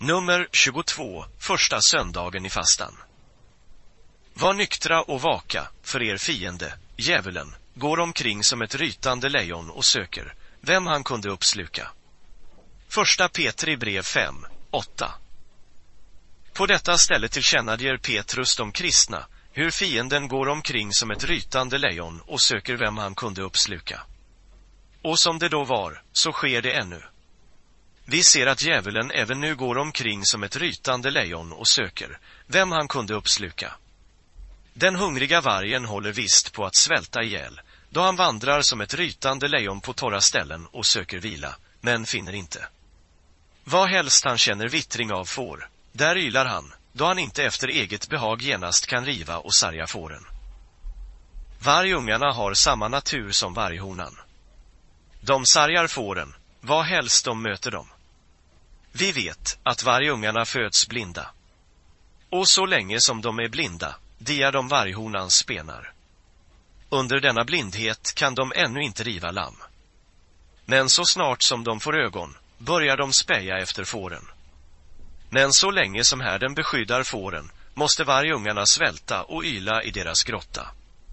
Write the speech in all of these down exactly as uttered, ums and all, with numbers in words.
Nummer tjugotvå, första söndagen i fastan. Var nyktra och vaka, för er fiende, djävulen, går omkring som ett rytande lejon och söker, vem han kunde uppsluka. Första Petri brev fem, åtta. På detta ställe tillkännager Petrus de kristna, hur fienden går omkring som ett rytande lejon och söker vem han kunde uppsluka. Och som det då var, så sker det ännu. Vi ser att djävulen även nu går omkring som ett rytande lejon och söker, vem han kunde uppsluka. Den hungriga vargen håller visst på att svälta ihjäl, då han vandrar som ett rytande lejon på torra ställen och söker vila, men finner inte. Vad helst han känner vittring av får, där ylar han, då han inte efter eget behag genast kan riva och sarga fåren. Vargungarna har samma natur som varghonan. De sargar fåren, vad helst de möter dem. Vi vet att vargungarna föds blinda. Och så länge som de är blinda, diar de varghonans spenar. Under denna blindhet kan de ännu inte riva lamm. Men så snart som de får ögon, börjar de speja efter fåren. Men så länge som härden beskyddar fåren, måste vargungarna svälta och yla i deras grotta.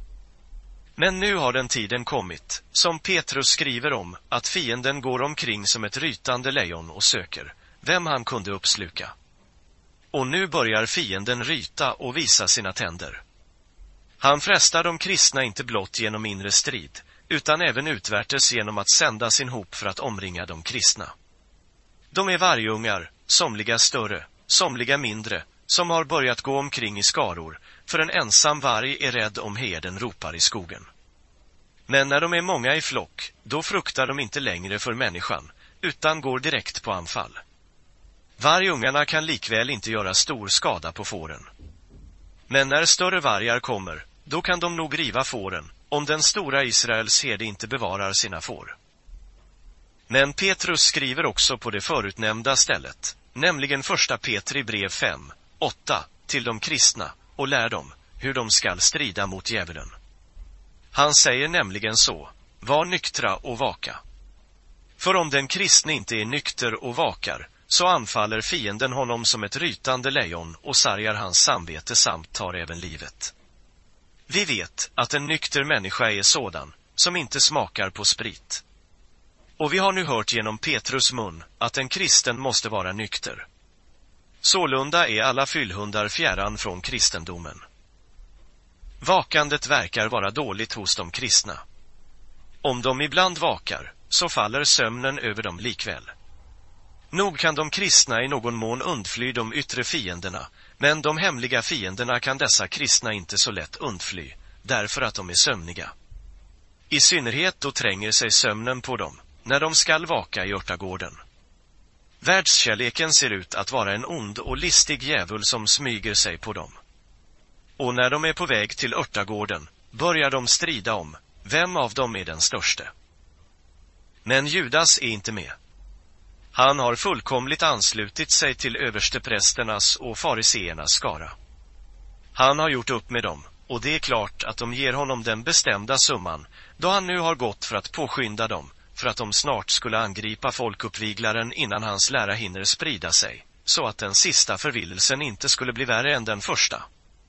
Men nu har den tiden kommit, som Petrus skriver om, att fienden går omkring som ett rytande lejon och söker, vem han kunde uppsluka. Och nu börjar fienden ryta och visa sina tänder. Han frestar de kristna inte blott genom inre strid, utan även utvärtes genom att sända sin hop för att omringa de kristna. De är vargungar, somliga större, somliga mindre, som har börjat gå omkring i skaror, för en ensam varg är rädd om herden ropar i skogen. Men när de är många i flock, då fruktar de inte längre för människan, utan går direkt på anfall. Vargungarna kan likväl inte göra stor skada på fåren. Men när större vargar kommer, då kan de nog riva fåren, om den stora Israels herde inte bevarar sina får. Men Petrus skriver också på det förutnämnda stället, nämligen första Petri brev fem, åtta, till de kristna, och lär dem hur de skall strida mot djävulen. Han säger nämligen så, var nyktra och vaka. För om den kristne inte är nykter och vakar, så anfaller fienden honom som ett rytande lejon och sargar hans samvete samt tar även livet. Vi vet att en nykter människa är sådan, som inte smakar på sprit. Och vi har nu hört genom Petrus mun att en kristen måste vara nykter. Sålunda är alla fyllhundar fjärran från kristendomen. Vakandet verkar vara dåligt hos de kristna. Om de ibland vakar, så faller sömnen över dem likväl. Nog kan de kristna i någon mån undfly de yttre fienderna, men de hemliga fienderna kan dessa kristna inte så lätt undfly, därför att de är sömniga. I synnerhet då tränger sig sömnen på dem, när de skall vaka i örtagården. Världskärleken ser ut att vara en ond och listig djävul som smyger sig på dem. Och när de är på väg till örtagården, börjar de strida om, vem av dem är den störste. Men Judas är inte med. Han har fullkomligt anslutit sig till översteprästernas och fariseernas skara. Han har gjort upp med dem, och det är klart att de ger honom den bestämda summan, då han nu har gått för att påskynda dem, för att de snart skulle angripa folkuppviglaren innan hans lära hinner sprida sig, så att den sista förvillelsen inte skulle bli värre än den första.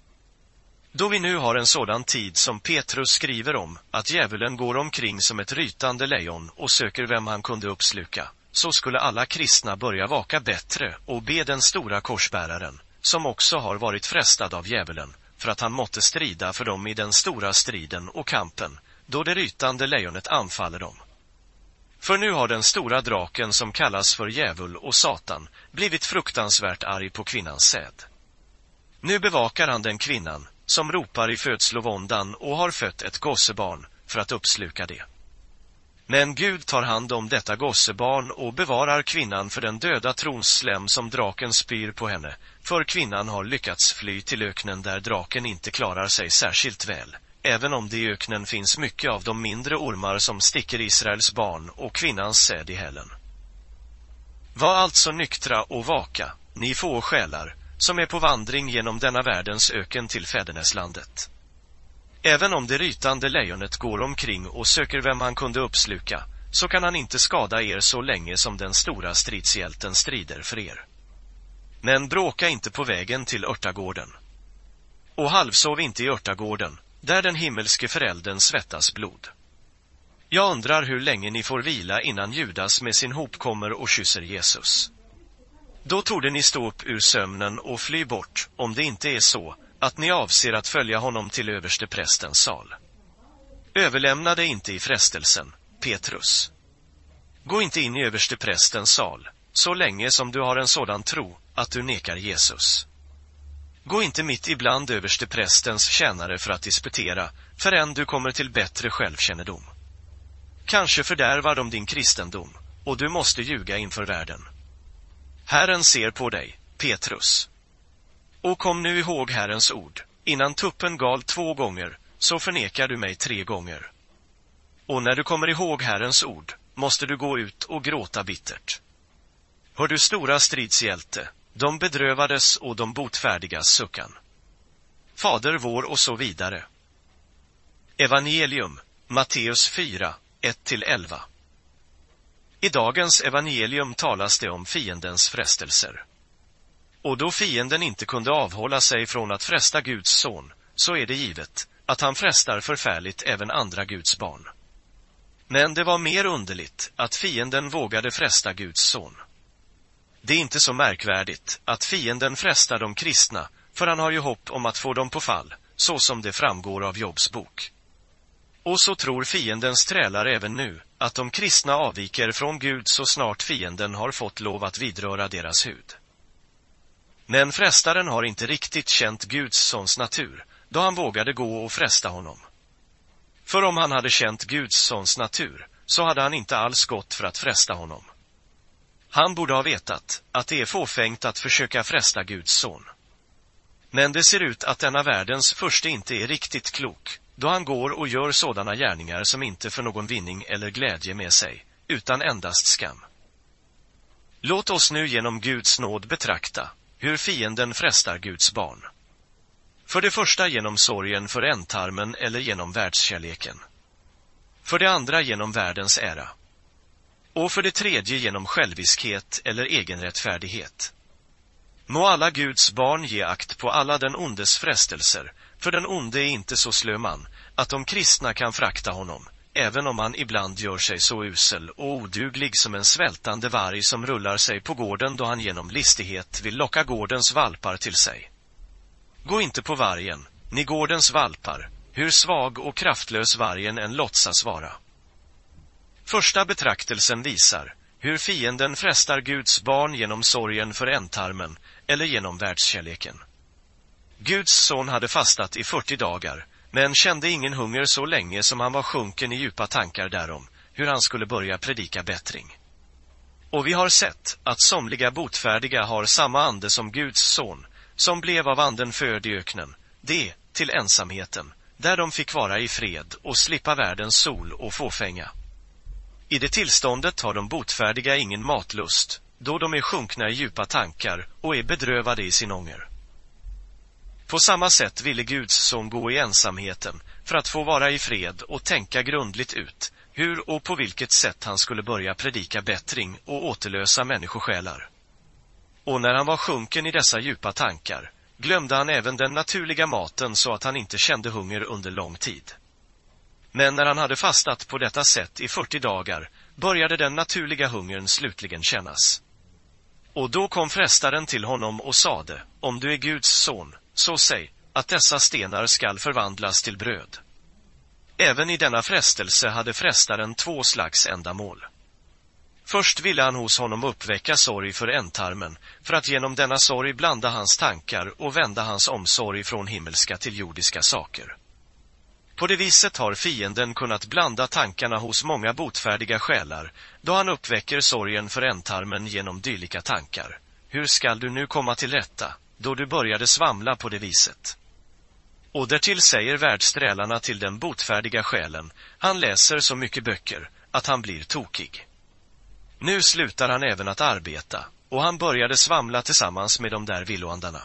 Då vi nu har en sådan tid som Petrus skriver om, att djävulen går omkring som ett rytande lejon och söker vem han kunde uppsluka, så skulle alla kristna börja vaka bättre och be den stora korsbäraren, som också har varit frestad av djävulen, för att han måtte strida för dem i den stora striden och kampen, då det rytande lejonet anfaller dem. För nu har den stora draken som kallas för djävul och Satan blivit fruktansvärt arg på kvinnans säd. Nu bevakar han den kvinnan, som ropar i födslovåndan och har fött ett gossebarn, för att uppsluka det. Men Gud tar hand om detta gossebarn och bevarar kvinnan för den döda trons slem som draken spyr på henne, för kvinnan har lyckats fly till öknen där draken inte klarar sig särskilt väl, även om det i öknen finns mycket av de mindre ormar som sticker Israels barn och kvinnans säd i hälen. Var alltså nyktra och vaka, ni få själar, som är på vandring genom denna världens öken till fäderneslandet. Även om det rytande lejonet går omkring och söker vem han kunde uppsluka, så kan han inte skada er så länge som den stora stridshjälten strider för er. Men bråka inte på vägen till örtagården. Och halvsov inte i örtagården, där den himmelske föräldern svettas blod. Jag undrar hur länge ni får vila innan Judas med sin hop kommer och kysser Jesus. Då torde ni stå upp ur sömnen och fly bort, om det inte är så att ni avser att följa honom till överste prästens sal. Överlämna dig inte i frestelsen, Petrus. Gå inte in i överste prästens sal, så länge som du har en sådan tro att du nekar Jesus. Gå inte mitt ibland överste prästens tjänare för att disputera, förrän du kommer till bättre självkännedom. Kanske fördärvar de din kristendom, och du måste ljuga inför världen. Herren ser på dig, Petrus. Och kom nu ihåg Herrens ord, innan tuppen gal två gånger, så förnekar du mig tre gånger. Och när du kommer ihåg Herrens ord, måste du gå ut och gråta bittert. Hör du stora stridshjälte, de bedrövades och de botfärdigas suckan. Fader vår och så vidare. Evangelium, Matteus fyra, ett till elva. I dagens evangelium talas det om fiendens frestelser. Och då fienden inte kunde avhålla sig från att fresta Guds son, så är det givet att han frestar förfärligt även andra Guds barn. Men det var mer underligt att fienden vågade fresta Guds son. Det är inte så märkvärdigt att fienden frestar de kristna, för han har ju hopp om att få dem på fall, så som det framgår av Jobs bok. Och så tror fiendens trälar även nu att de kristna avviker från Gud så snart fienden har fått lov att vidröra deras hud. Men frestaren har inte riktigt känt Guds sons natur, då han vågade gå och fresta honom. För om han hade känt Guds sons natur, så hade han inte alls gått för att fresta honom. Han borde ha vetat att det är fåfängt att försöka fresta Guds son. Men det ser ut att denna världens första inte är riktigt klok, då han går och gör sådana gärningar som inte för någon vinning eller glädje med sig, utan endast skam. Låt oss nu genom Guds nåd betrakta hur fienden frestar Guds barn. För det första genom sorgen för ändtarmen eller genom världskärleken. För det andra genom världens ära. Och för det tredje genom själviskhet eller egenrättfärdighet. Må alla Guds barn ge akt på alla den ondes frestelser, för den onde är inte så slö man att de kristna kan frakta honom, även om han ibland gör sig så usel och oduglig som en svältande varg som rullar sig på gården då han genom listighet vill locka gårdens valpar till sig. Gå inte på vargen, ni gårdens valpar, hur svag och kraftlös vargen än låtsas vara. Första betraktelsen visar hur fienden frestar Guds barn genom sorgen för ändtarmen eller genom världskärleken. Guds son hade fastat i fyrtio dagar, men kände ingen hunger så länge som han var sjunken i djupa tankar därom, hur han skulle börja predika bättring. Och vi har sett att somliga botfärdiga har samma ande som Guds son, som blev av anden född i öknen, det till ensamheten, där de fick vara i fred och slippa världens sol och fåfänga. I det tillståndet har de botfärdiga ingen matlust, då de är sjunkna i djupa tankar och är bedrövade i sin ånger. På samma sätt ville Guds son gå i ensamheten för att få vara i fred och tänka grundligt ut hur och på vilket sätt han skulle börja predika bättring och återlösa människosjälar. Och när han var sjunken i dessa djupa tankar glömde han även den naturliga maten så att han inte kände hunger under lång tid. Men när han hade fastat på detta sätt i fyrtio dagar började den naturliga hungern slutligen kännas. Och då kom frestaren till honom och sade, om du är Guds son, så säg att dessa stenar skall förvandlas till bröd. Även i denna frestelse hade frestaren två slags ändamål. Först ville han hos honom uppväcka sorg för ändtarmen, för att genom denna sorg blanda hans tankar och vända hans omsorg från himmelska till jordiska saker. På det viset har fienden kunnat blanda tankarna hos många botfärdiga själar, då han uppväcker sorgen för ändtarmen genom dylika tankar. Hur skall du nu komma till rätta, då du började svamla på det viset? Och därtill säger världsträlarna till den botfärdiga själen, han läser så mycket böcker att han blir tokig. Nu slutar han även att arbeta, och han började svamla tillsammans med de där villoandarna.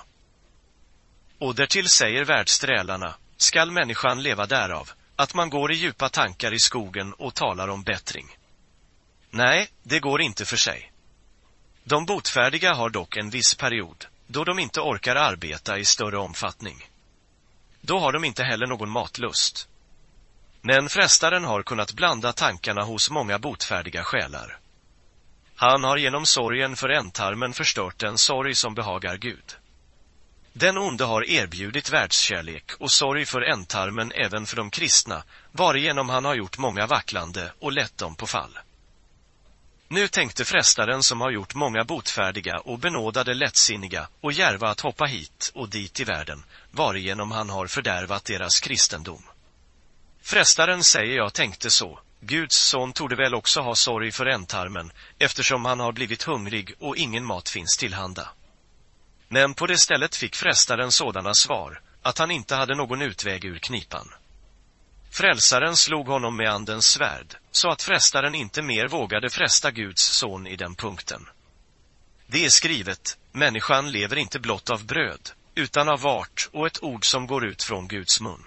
Och därtill säger världsträlarna, skall människan leva därav, att man går i djupa tankar i skogen och talar om bättring? Nej, det går inte för sig. De botfärdiga har dock en viss period, då de inte orkar arbeta i större omfattning. Då har de inte heller någon matlust. Men frestaren har kunnat blanda tankarna hos många botfärdiga själar. Han har genom sorgen för ändtarmen förstört den sorg som behagar Gud. Den onde har erbjudit världskärlek och sorg för ändtarmen även för de kristna, varigenom han har gjort många vacklande och lett dem på fall. Nu tänkte frestaren, som har gjort många botfärdiga och benådade lättsinniga och djärva, att hoppa hit och dit i världen, varigenom han har fördärvat deras kristendom. Frestaren säger jag tänkte så, Guds son torde väl också ha sorg för ändtarmen, eftersom han har blivit hungrig och ingen mat finns tillhanda. Men på det stället fick frestaren sådana svar, att han inte hade någon utväg ur knipan. Frälsaren slog honom med andens svärd, så att frestaren inte mer vågade fresta Guds son i den punkten. Det är skrivet, människan lever inte blott av bröd, utan av vart och ett ord som går ut från Guds mun.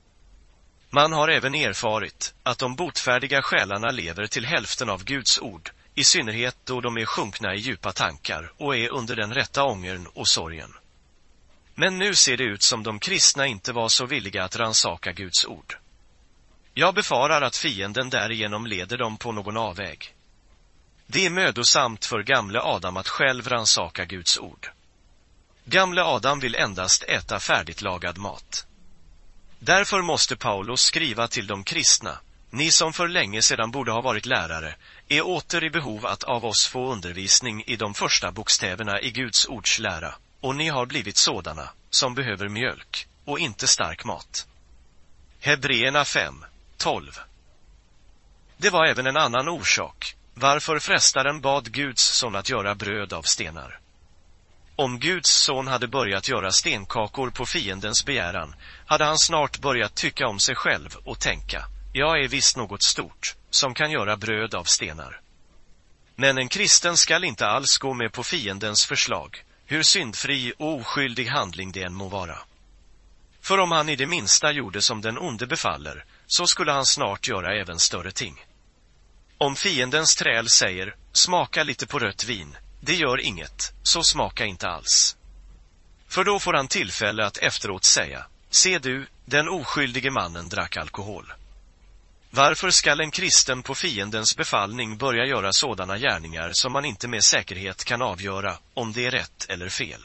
Man har även erfarit att de botfärdiga själarna lever till hälften av Guds ord, i synnerhet då de är sjunkna i djupa tankar och är under den rätta ångern och sorgen. Men nu ser det ut som de kristna inte var så villiga att ransaka Guds ord. Jag befarar att fienden därigenom leder dem på någon avväg. Det är mödosamt för gamle Adam att själv ransaka Guds ord. Gamle Adam vill endast äta färdigt lagad mat. Därför måste Paulus skriva till de kristna, ni som för länge sedan borde ha varit lärare, är åter i behov att av oss få undervisning i de första bokstäverna i Guds ords lära, och ni har blivit sådana, som behöver mjölk, och inte stark mat. Hebreerna fem tolv. Det var även en annan orsak, varför frestaren bad Guds son att göra bröd av stenar. Om Guds son hade börjat göra stenkakor på fiendens begäran, hade han snart börjat tycka om sig själv och tänka, jag är visst något stort, som kan göra bröd av stenar. Men en kristen skall inte alls gå med på fiendens förslag, hur syndfri och oskyldig handling det än må vara. För om han i det minsta gjorde som den onde befaller, så skulle han snart göra även större ting. Om fiendens träl säger, smaka lite på rött vin, det gör inget, så smaka inte alls. För då får han tillfälle att efteråt säga, se du, den oskyldige mannen drack alkohol. Varför skall en kristen på fiendens befallning börja göra sådana gärningar som man inte med säkerhet kan avgöra om det är rätt eller fel?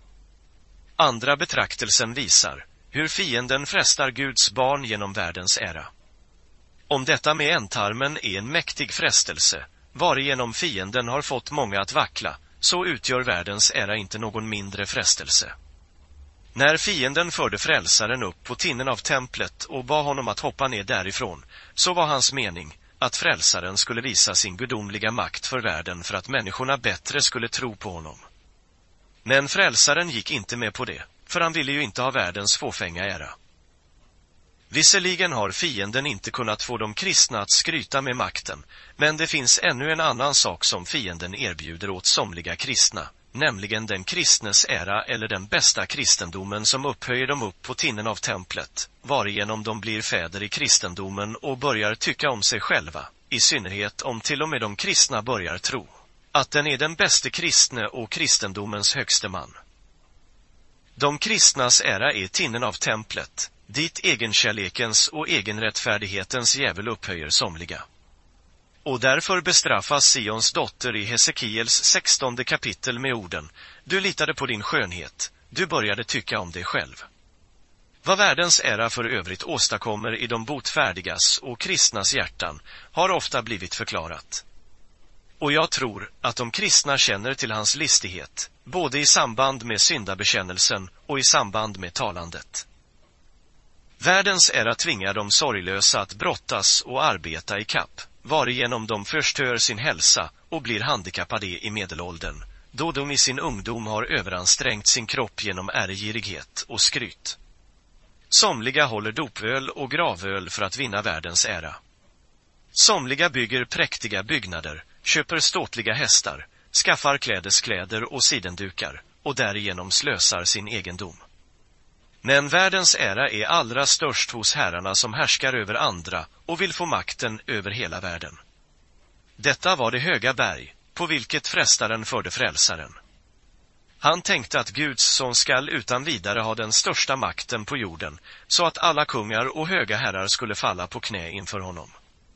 Andra betraktelsen visar hur fienden frestar Guds barn genom världens ära. Om detta med ändtarmen är en mäktig frestelse, varigenom fienden har fått många att vackla, så utgör världens ära inte någon mindre frestelse. När fienden förde frälsaren upp på tinnen av templet och bad honom att hoppa ner därifrån, så var hans mening att frälsaren skulle visa sin gudomliga makt för världen för att människorna bättre skulle tro på honom. Men frälsaren gick inte med på det, för han ville ju inte ha världens fåfänga ära. Visserligen har fienden inte kunnat få de kristna att skryta med makten, men det finns ännu en annan sak som fienden erbjuder åt somliga kristna, nämligen den kristnes ära eller den bästa kristendomen som upphöjer dem upp på tinnen av templet, varigenom de blir fäder i kristendomen och börjar tycka om sig själva, i synnerhet om till och med de kristna börjar tro att den är den bäste kristne och kristendomens högste man. De kristnas ära är tinnen av templet, dit egenkärlekens och egenrättfärdighetens djävul upphöjer somliga. Och därför bestraffas Sions dotter i Hesekiels sextonde kapitel med orden, du litade på din skönhet, du började tycka om dig själv. Vad världens ära för övrigt åstadkommer i de botfärdigas och kristnas hjärtan har ofta blivit förklarat. Och jag tror att de kristna känner till hans listighet, både i samband med syndabekännelsen och i samband med talandet. Världens ära tvingar de sorglösa att brottas och arbeta i kapp, varigenom de förstör sin hälsa och blir handikappade i medelåldern, då de i sin ungdom har överansträngt sin kropp genom ärgirighet och skryt. Somliga håller dopöl och gravöl för att vinna världens ära. Somliga bygger präktiga byggnader, köper ståtliga hästar, skaffar klädeskläder och sidendukar och därigenom slösar sin egendom. Men världens ära är allra störst hos herrarna som härskar över andra och vill få makten över hela världen. Detta var det höga berg, på på vilket frestaren förde frälsaren. Han tänkte att Guds son skall utan vidare ha den största makten på jorden, så att alla kungar och höga herrar skulle falla på knä inför honom.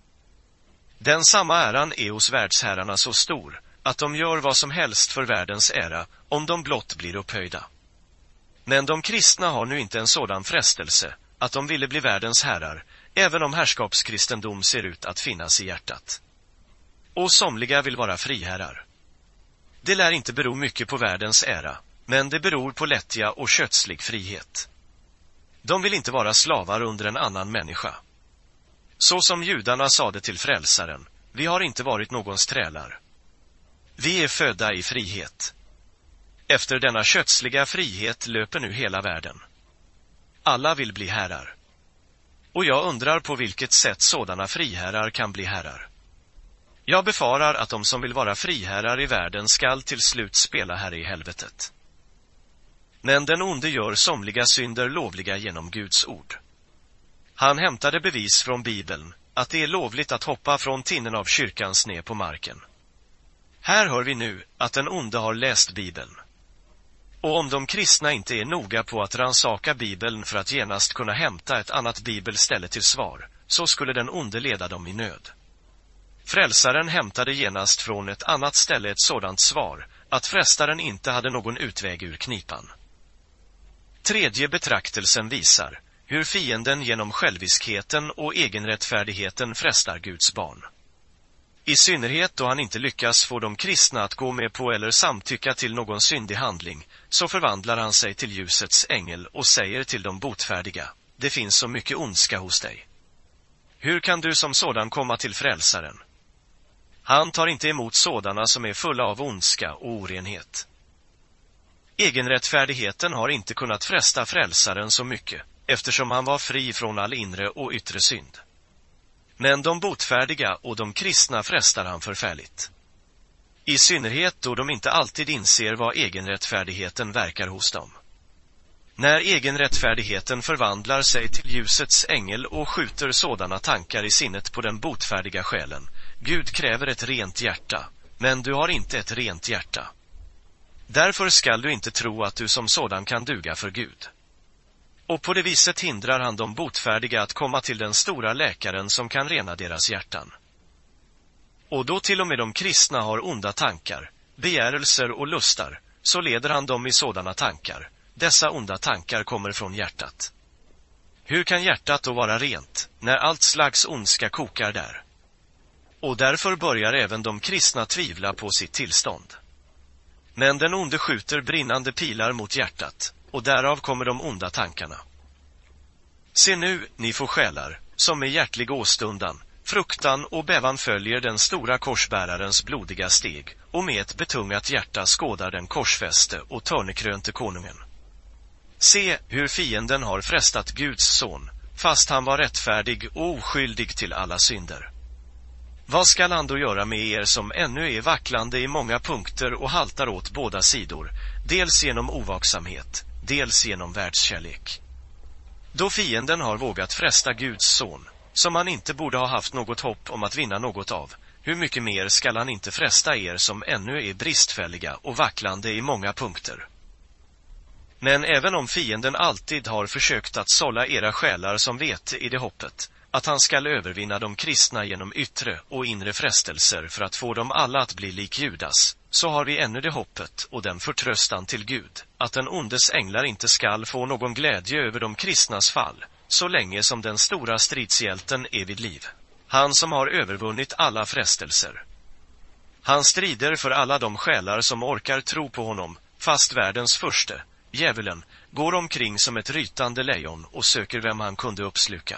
Den samma äran är hos världsherrarna så stor, att de gör vad som helst för världens ära, om de blott blir upphöjda. Men de kristna har nu inte en sådan frestelse, att de ville bli världens herrar, även om herrskapskristendom ser ut att finnas i hjärtat. Och somliga vill vara friherrar. Det lär inte bero mycket på världens ära, men det beror på lättja och kötslig frihet. De vill inte vara slavar under en annan människa. Så som judarna sade till frälsaren, vi har inte varit någons trälar. Vi är födda i frihet. Efter denna kötsliga frihet löper nu hela världen. Alla vill bli herrar. Och jag undrar på vilket sätt sådana friherrar kan bli herrar. Jag befarar att de som vill vara friherrar i världen skall till slut spela här i helvetet. Men den onde gör somliga synder lovliga genom Guds ord. Han hämtade bevis från Bibeln att det är lovligt att hoppa från tinnen av kyrkans ner på marken. Här hör vi nu att den onde har läst Bibeln. Och om de kristna inte är noga på att ransaka Bibeln för att genast kunna hämta ett annat bibelställe till svar, så skulle den onde leda dem i nöd. Frälsaren hämtade genast från ett annat ställe ett sådant svar, att frestaren inte hade någon utväg ur knipan. Tredje betraktelsen visar hur fienden genom själviskheten och egenrättfärdigheten frestar Guds barn. I synnerhet då han inte lyckas få de kristna att gå med på eller samtycka till någon syndig handling, så förvandlar han sig till ljusets ängel och säger till de botfärdiga, det finns så mycket ondska hos dig. Hur kan du som sådan komma till frälsaren? Han tar inte emot sådana som är fulla av ondska och orenhet. Egenrättfärdigheten har inte kunnat fresta frälsaren så mycket, eftersom han var fri från all inre och yttre synd. Men de botfärdiga och de kristna frestar han förfärligt. I synnerhet då de inte alltid inser vad egenrättfärdigheten verkar hos dem. När egenrättfärdigheten förvandlar sig till ljusets ängel och skjuter sådana tankar i sinnet på den botfärdiga själen, Gud kräver ett rent hjärta, men du har inte ett rent hjärta. Därför skall du inte tro att du som sådan kan duga för Gud. Och på det viset hindrar han de botfärdiga att komma till den stora läkaren som kan rena deras hjärtan. Och då till och med de kristna har onda tankar, begärelser och lustar, så leder han dem i sådana tankar. Dessa onda tankar kommer från hjärtat. Hur kan hjärtat då vara rent, när allt slags ondska kokar där? Och därför börjar även de kristna tvivla på sitt tillstånd. Men den onde skjuter brinnande pilar mot hjärtat, och därav kommer de onda tankarna. Se nu, ni får själar, som med hjärtlig åstundan, fruktan och bävan följer den stora korsbärarens blodiga steg, och med ett betungat hjärta skådar den korsfäste och törnekrönte konungen. Se hur fienden har frestat Guds son, fast han var rättfärdig och oskyldig till alla synder. Vad skall han då göra med er som ännu är vacklande i många punkter och haltar åt båda sidor, dels genom ovaksamhet, dels genom världskärlek? Då fienden har vågat fresta Guds son, som han inte borde ha haft något hopp om att vinna något av, hur mycket mer skall han inte fresta er som ännu är bristfälliga och vacklande i många punkter? Men även om fienden alltid har försökt att sålla era själar som vete i det hoppet, att han skall övervinna de kristna genom yttre och inre frestelser för att få dem alla att bli lik Judas, så har vi ännu det hoppet och den förtröstan till Gud, att den ondes änglar inte skall få någon glädje över de kristnas fall, så länge som den stora stridshjälten är vid liv. Han som har övervunnit alla frestelser. Han strider för alla de själar som orkar tro på honom, fast världens förste, djävulen, går omkring som ett rytande lejon och söker vem han kunde uppsluka.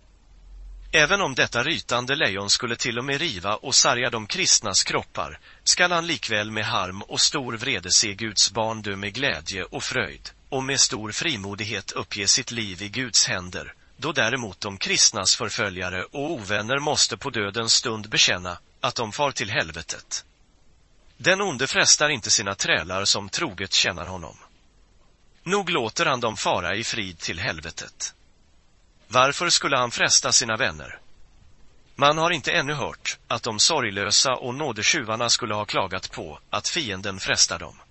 Även om detta rytande lejon skulle till och med riva och sarga de kristnas kroppar, skall han likväl med harm och stor vrede se Guds barn dö med glädje och fröjd, och med stor frimodighet uppge sitt liv i Guds händer, då däremot de kristnas förföljare och ovänner måste på dödens stund bekänna att de far till helvetet. Den onde frestar inte sina trälar som troget tjänar honom. Nog låter han dem fara i frid till helvetet. Varför skulle han fresta sina vänner? Man har inte ännu hört att de sorglösa och nådetjuvarna skulle ha klagat på att fienden frestar dem.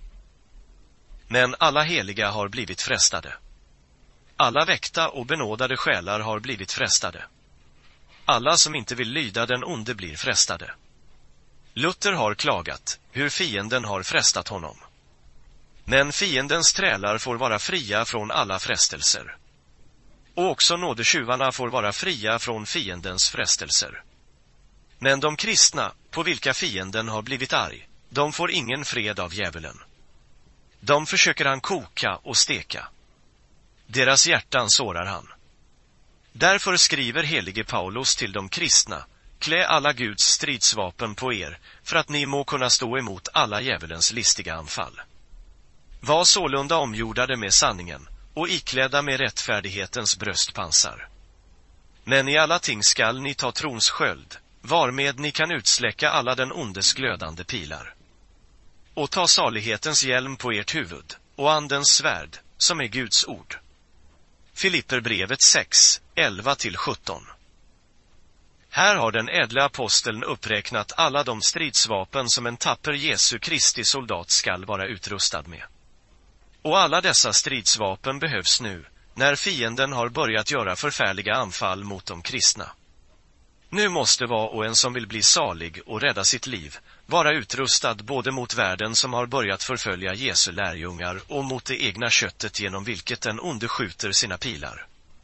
Men alla heliga har blivit frestade. Alla väckta och benådade själar har blivit frestade. Alla som inte vill lyda den onde blir frestade. Luther har klagat hur fienden har frestat honom. Men fiendens trälar får vara fria från alla frestelser. Och också nådetjuvarna får vara fria från fiendens frestelser. Men de kristna, på vilka fienden har blivit arg, de får ingen fred av djävulen. De försöker han koka och steka. Deras hjärtan sårar han. Därför skriver helige Paulus till de kristna: klä alla Guds stridsvapen på er, för att ni må kunna stå emot alla djävulens listiga anfall. Var sålunda omgjordade med sanningen och iklädda med rättfärdighetens bröstpansar. Men i alla ting skall ni ta trons sköld, varmed ni kan utsläcka alla den ondes glödande pilar. Och ta salighetens hjälm på ert huvud, och andens svärd, som är Guds ord. Filipperbrevet sex, elva till sjutton. Här har den ädla aposteln uppräknat alla de stridsvapen som en tapper Jesu Kristi soldat skall vara utrustad med. Och alla dessa stridsvapen behövs nu, när fienden har börjat göra förfärliga anfall mot de kristna. Nu måste var och en som vill bli salig och rädda sitt liv vara utrustad både mot världen som har börjat förfölja Jesu lärjungar och mot det egna köttet genom vilket den onde skjuter sina pilar.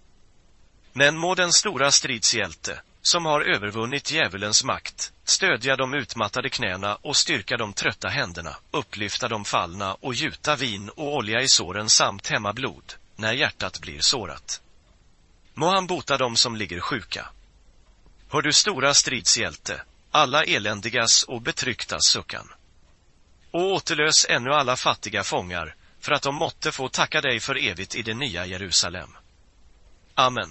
Men må den stora stridshjälte, som har övervunnit djävulens makt, stödja de utmattade knäna och styrka de trötta händerna, upplyfta de fallna och gjuta vin och olja i såren samt hämma blod, när hjärtat blir sårat. Må han bota dem som ligger sjuka. Hör du stora stridshjälte, alla eländigas och betrycktas suckan. Och återlös ännu alla fattiga fångar, för att de måtte få tacka dig för evigt i det nya Jerusalem. Amen.